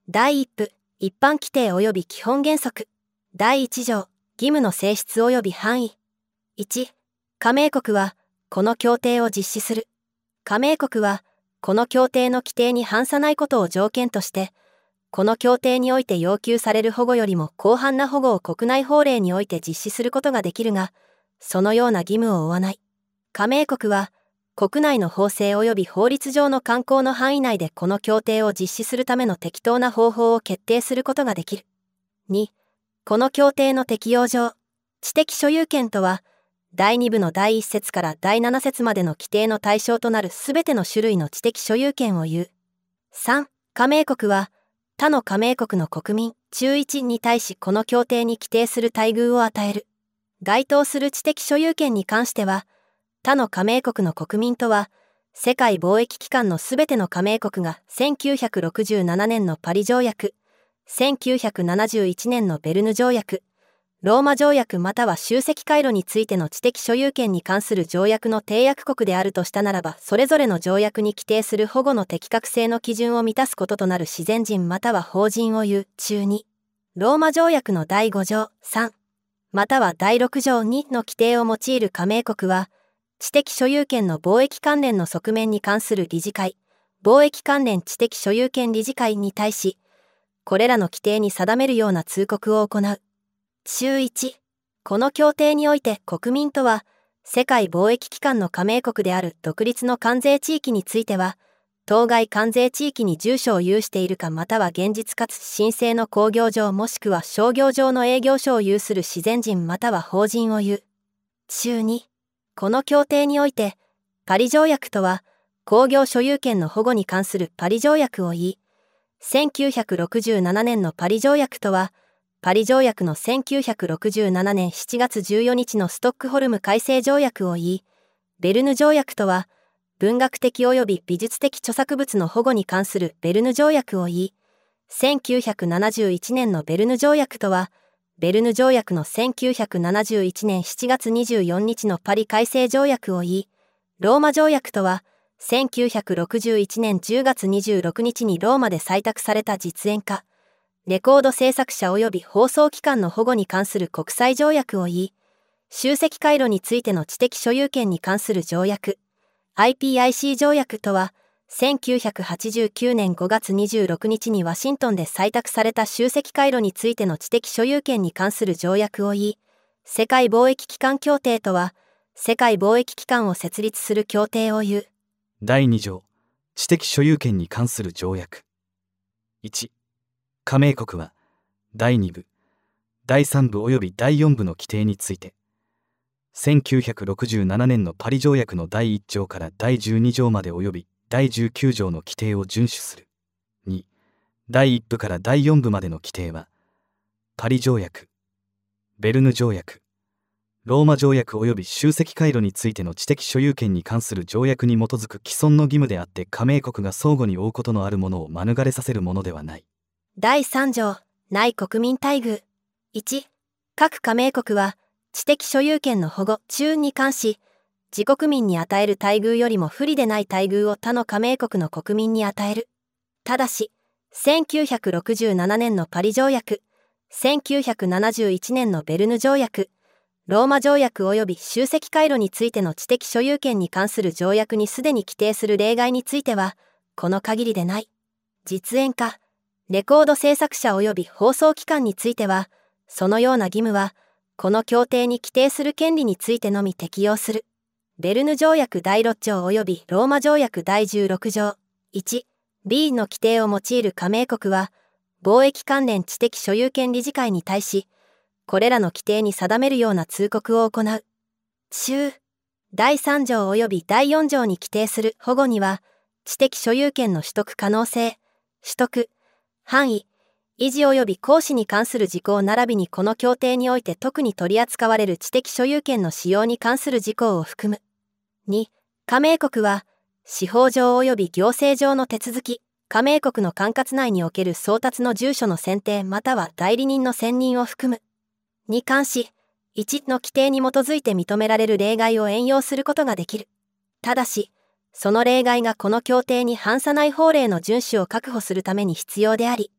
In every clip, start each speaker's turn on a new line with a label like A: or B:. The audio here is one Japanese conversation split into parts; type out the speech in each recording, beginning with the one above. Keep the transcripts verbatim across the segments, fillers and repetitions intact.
A: だいいち部、一般規定及び基本原則。だいいち条、義務の性質及び範囲。いち、加盟国は、この協定を実施する。加盟国は、この協定の規定に反さないことを条件として、この協定において要求される保護よりも広範な保護を国内法令において実施することができるが、そのような義務を負わない。加盟国は、国内の法制及び法律上の慣行の範囲内でこの協定を実施するための適当な方法を決定することができる。に、この協定の適用上、知的所有権とは、だいに部のだいいち節からだいなな節までの規定の対象となるすべての種類の知的所有権を言う。さん、加盟国は、他の加盟国の国民、中いちに対しこの協定に規定する待遇を与える。該当する知的所有権に関しては、他の加盟国の国民とは、世界貿易機関のすべての加盟国がせんきゅうひゃくろくじゅうななねんのパリ条約、せんきゅうひゃくななじゅういちねんのベルヌ条約、ローマ条約または集積回路についての知的所有権に関する条約の締約国であるとしたならば、それぞれの条約に規定する保護の適格性の基準を満たすこととなる自然人または法人を言う。中に、ローマ条約のだいご条さん、またはだいろく条にの規定を用いる加盟国は、知的所有権の貿易関連の側面に関する理事会、貿易関連知的所有権理事会に対し、これらの規定に定めるような通告を行う。中いち、この協定において国民とは、世界貿易機関の加盟国である独立の関税地域については、当該関税地域に住所を有しているかまたは現実かつ申請の工業上もしくは商業上の営業所を有する自然人または法人を言う。中に、この協定において、パリ条約とは、工業所有権の保護に関するパリ条約を言い、せんきゅうひゃくろくじゅうななねんのパリ条約とは、パリ条約のせんきゅうひゃくろくじゅうななねんしちがつじゅうよっかのストックホルム改正条約を言い、ベルヌ条約とは、文学的及び美術的著作物の保護に関するベルヌ条約を言い、せんきゅうひゃくななじゅういちねんのベルヌ条約とは、ベルヌ条約のせんきゅうひゃくななじゅういちねんしちがつにじゅうよっかのパリ改正条約を言い、ローマ条約とは、せんきゅうひゃくろくじゅういちねんじゅうがつにじゅうろくにちにローマで採択された実演化、レコード制作者及び放送機関の保護に関する国際条約を言い、集積回路についての知的所有権に関する条約、アイピーアイシー 条約とは、せんきゅうひゃくはちじゅうきゅうねんごがつにじゅうろくにちにワシントンで採択された集積回路についての知的所有権に関する条約を言い、世界貿易機関協定とは、世界貿易機関を設立する協定を言う。
B: だいに条、知的所有権に関する条約。いち、加盟国は、だいに部、だいさん部及びだいよん部の規定について、せんきゅうひゃくろくじゅうななねんのパリ条約のだいいち条からだいじゅうに条まで及びだいじゅうきゅう条の規定を遵守する。に、だいいち部からだいよん部までの規定は、パリ条約、ベルヌ条約、ローマ条約及び集積回路についての知的所有権に関する条約に基づく既存の義務であって加盟国が相互に負うことのあるものを免れさせるものではない。
A: だいさん条、内国民待遇。いち、各加盟国は、知的所有権の保護中に関し、自国民に与える待遇よりも不利でない待遇を他の加盟国の国民に与える。ただし、せんきゅうひゃくろくじゅうななねんのパリ条約、せんきゅうひゃくななじゅういちねんのベルヌ条約、ローマ条約及び集積回路についての知的所有権に関する条約にすでに規定する例外については、この限りでない。実演化、レコード制作者及び放送機関については、そのような義務は、この協定に規定する権利についてのみ適用する。ベルヌ条約だいろく条及びローマ条約だいじゅうろく条。いち、ビー の規定を用いる加盟国は、貿易関連知的所有権理事会に対し、これらの規定に定めるような通告を行う。中、だいさん条及びだいよん条に規定する保護には、知的所有権の取得可能性、取得、範囲、維持及び行使に関する事項並びにこの協定において特に取り扱われる知的所有権の使用に関する事項を含む。に、加盟国は、司法上及び行政上の手続き、加盟国の管轄内における送達の住所の選定または代理人の選任を含む。に関し、いちの規定に基づいて認められる例外を援用することができる。ただし、その例外がこの協定に反さない法令の遵守を確保するために必要であり、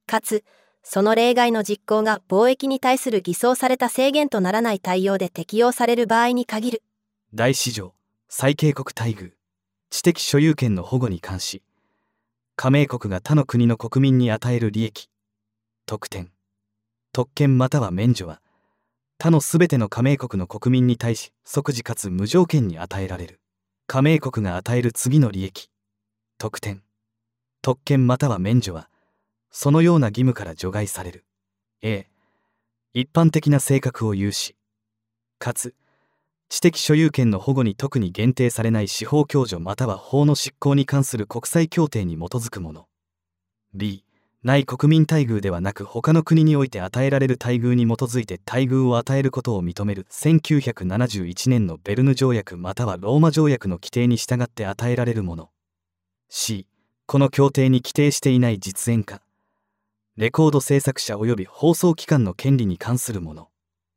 A: かつその例外の実行が貿易に対する偽装された制限とならない対応で適用される場合に限る。
B: 大市場最恵国待遇知的所有権の保護に関し、加盟国が他の国の国民に与える利益、特典、特権または免除は他のすべての加盟国の国民に対し即時かつ無条件に与えられる。加盟国が与える次の利益、特典、特権または免除はそのような義務から除外される。 A 一般的な性格を有し、かつ知的所有権の保護に特に限定されない司法共助または法の執行に関する国際協定に基づくもの。 B 内国民待遇ではなく他の国において与えられる待遇に基づいて待遇を与えることを認めるせんきゅうひゃくななじゅういちねんのベルヌ条約またはローマ条約の規定に従って与えられるもの。 C この協定に規定していない実演家、レコード制作者及び放送機関の権利に関するもの。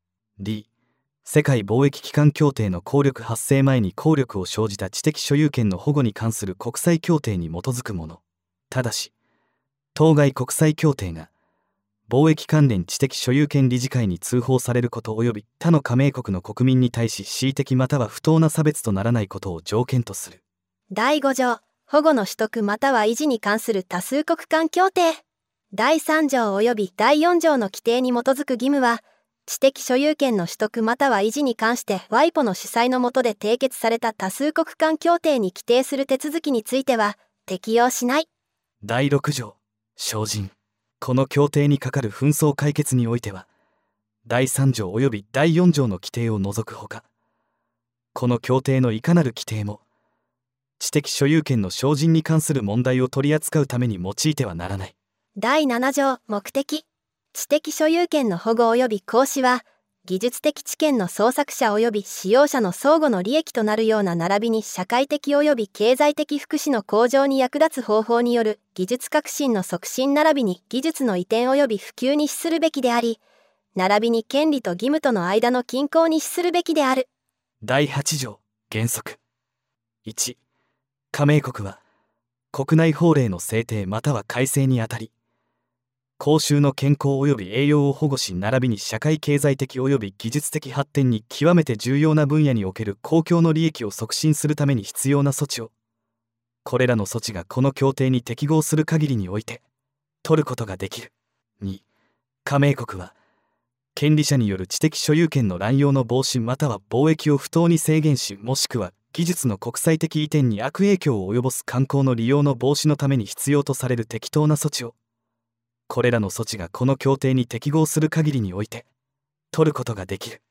B: D 世界貿易機関協定の効力発生前に効力を生じた知的所有権の保護に関する国際協定に基づくもの。ただし当該国際協定が貿易関連知的所有権理事会に通報されること及び他の加盟国の国民に対し恣意的または不当な差別とならないことを条件とする。
A: だいご条保護の取得または維持に関する多数国間協定。だいさん条及びだいよん条の規定に基づく義務は知的所有権の取得または維持に関してワイポの主催の下で締結された多数国間協定に規定する手続きについては適用しない。
B: だいろく条精進この協定にかかる紛争解決においてはだいさん条及びだいよん条の規定を除くほか、この協定のいかなる規定も知的所有権の精進に関する問題を取り扱うために用いてはならない。
A: だいなな条目的知的所有権の保護及び行使は技術的知見の創作者及び使用者の相互の利益となるような並びに社会的及び経済的福祉の向上に役立つ方法による技術革新の促進並びに技術の移転及び普及に資するべきであり、並びに権利と義務との間の均衡に資するべきである。
B: だいはち条原則いち加盟国は国内法令の制定または改正にあたり公衆の健康及び栄養を保護し並びに社会経済的及び技術的発展に極めて重要な分野における公共の利益を促進するために必要な措置をこれらの措置がこの協定に適合する限りにおいて取ることができる。に加盟国は権利者による知的所有権の乱用の防止または貿易を不当に制限しもしくは技術の国際的移転に悪影響を及ぼす慣行の利用の防止のために必要とされる適当な措置をこれらの措置がこの協定に適合する限りにおいて取ることができる。